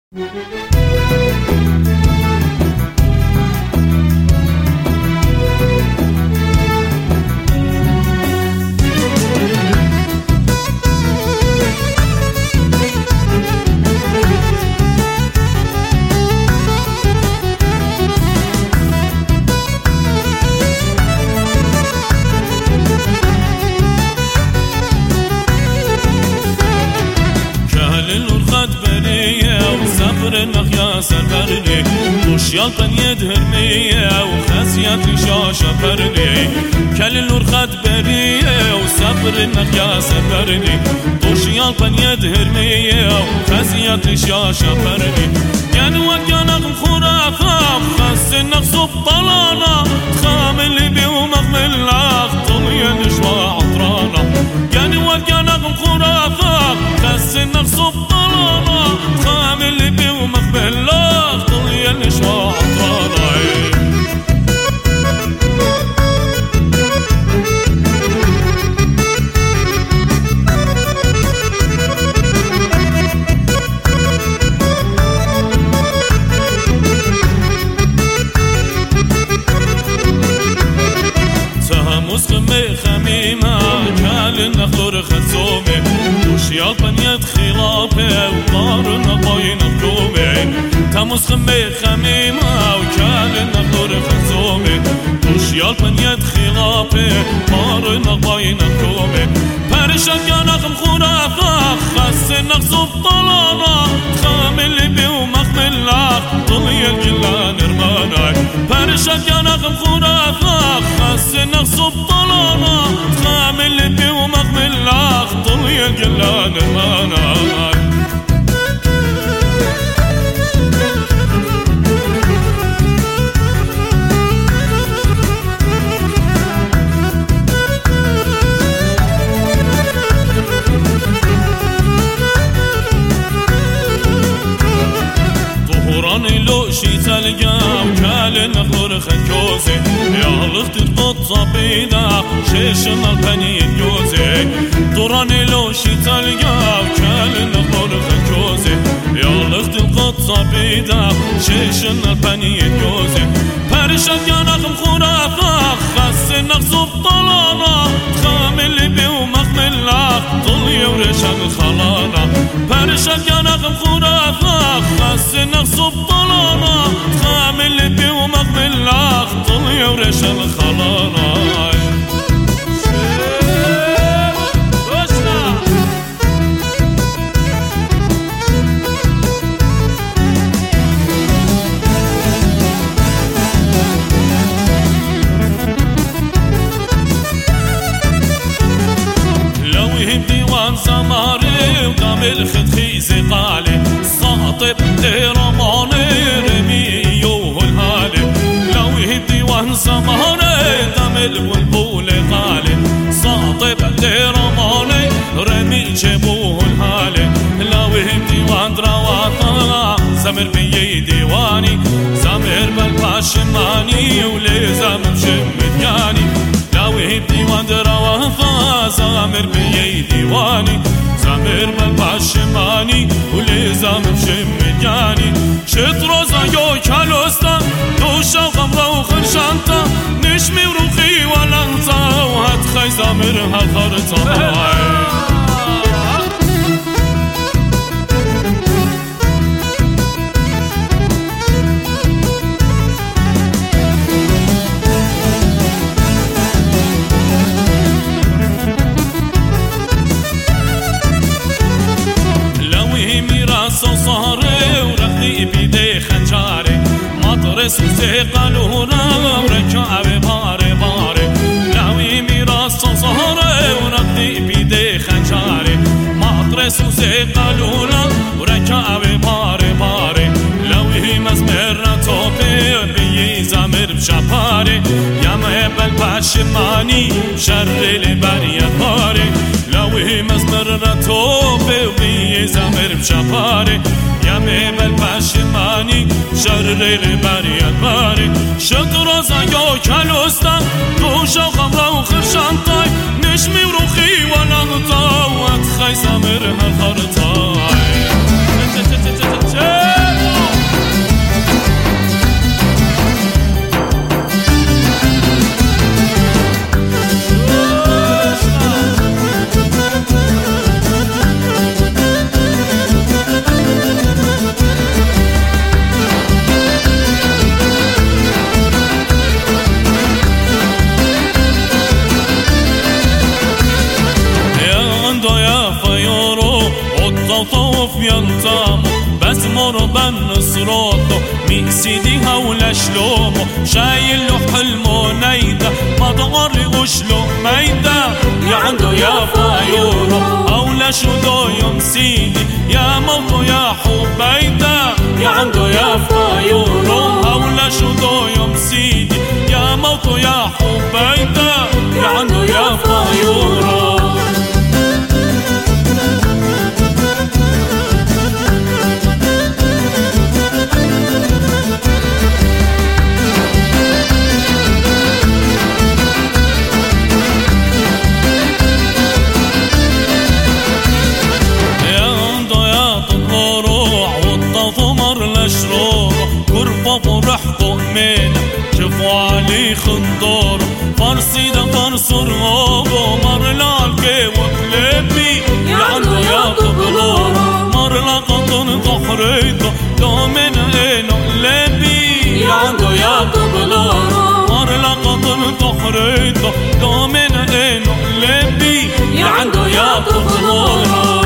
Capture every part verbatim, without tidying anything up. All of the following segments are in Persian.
سربرني وشيال طنيد هرمية وخاسيات لشاشة برني كل النور خد برية وصبر انك يا سربرني وشيال طنيد هرمية وخاسيات لشاشة برني كان وكان اغم خرافة وخاس انك صب طلالة تخامل بي ومغمل لاخ طليا نشوى عطرانا كان وكان اغم خرافة وخاس انك صب طلالة تخامل بي ومغمل لاخ طليا نشوى عطرانا مسخمي خميمة كال نخطر خزومي وشيال طنيت خلافي وطارنا طاين الكومي تمسخمي خميمة وكال نخطر خزومي وشيال طنيت خلافي طارنا طاين الكومي فرشت كان اخم خرافة خس نخصب طلانا تخامل بي ومخمل لاخ طلي الجلان رمانا فرشت كان اخم خرافة خس نخصب طلانا تخامل بي ومخمل لاخ طلي الجلان رمانا لوشي تلقى وكال نخور خنكوزي يا لغت القطة بيدا شيش البني الجوزي طوراني لوشي تلقى وكال نخور خنكوزي يا لغت القطة بيدا شيش البني الجوزي فرشت كان اخم خرافة خس نخصب طلانا تخامل بي ومخمل لاخ طلي ورشان الخلانا فرشت كان اخم خرافة خس نخصب طلانا تخامل بي ومخمل لاخ طلي ورشان الخلانا زماري وقامل خد خيزي قالي ساطب لرماني رميوه الهالي لو يهدي وان زماري قامل والبول قالي ساطب لرماني رمي جبوه الهالي لو يهدي وان درواتا زمر بي ديواني زمر بالباشماني ولي زمر شمدياني لو يهدي وان درواتا زمر بي ديواني زمر بالباشماني ولي زمر شمدياني شتروزا يو كالوستا دوشا وغمرا وخرشانتا نشمي وروخي ولانتا وهتخي زمر هالخرطا صهري ورخي بيدي خنجاري مطرس وزيقلونا وركعب باري باري لوي ميراس صهري ورخي بيدي خنجاري مطرس وزيقلونا وركعب باري باري لوي مزمر توبي بي زمر بشباري يا مهبل باشماني شر لبرية باري لوي مزمر توبي بي زمر بشباري يا مهبل باشماني شر لبرية باري شكرا زيو كالوستا دوشا وخمرا وخرشانتاي نشمي وروخي ولانتاي واتخي زمر هالخرطاي مي سيدي هولا شلومه شايل له حلمه نيدا ما ضغري وشلو ميدا يا عنده يا فايورو هولا شو دو يوم سيدي يا موتو يا حبيدا يا عنده يا فايورو هولا شو دو يوم سيدي يا موتو يا حبيدا يا عنده يا فايورو فرحكم مينا شوفوا علي خندور فرسي ده فرسر غابو مر لالكي وقلبي يا عنده يا طبلورو مر لقطن ظهريته دومن اينو قلبي يا عنده يا طبلورو مر لقطن ظهريته دومن اينو قلبي يا عنده يا طبلورو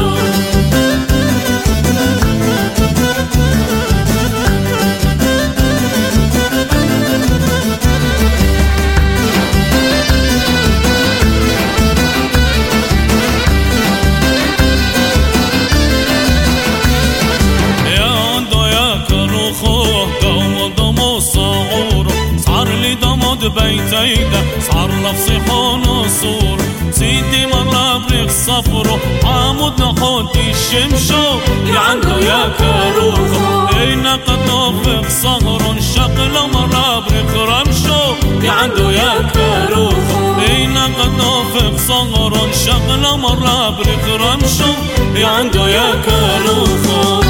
بيتيدا صار لفظي حون وصور سيدي مرة بريق صفره عامود نحوت الشمشو يا عنده يا كاروخو اينا قد نوفق صغر شقل مرة بريق رمشو يا عنده يا كاروخو اينا قد نوفق صغر شقل مرة بريق رمشو يا عنده يا كاروخو